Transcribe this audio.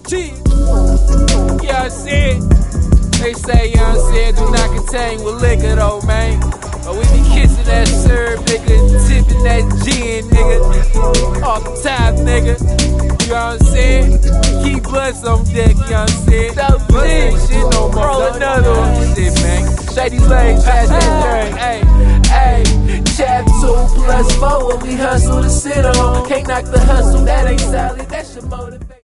Yeah, I said. They say, you know what I'm saying, do not contain with liquor though, man. But we be kissing that syrup, nigga, tipping that gin, nigga. Off the top, nigga. You know what I'm saying? Keep butts on deck, you know what I'm saying? But ain't shit no more. Roll another one. Shit, man. Shake these legs, pass that drink. Hey, chap 2 plus 4, we hustle to sit on. Can't knock the hustle, that ain't solid.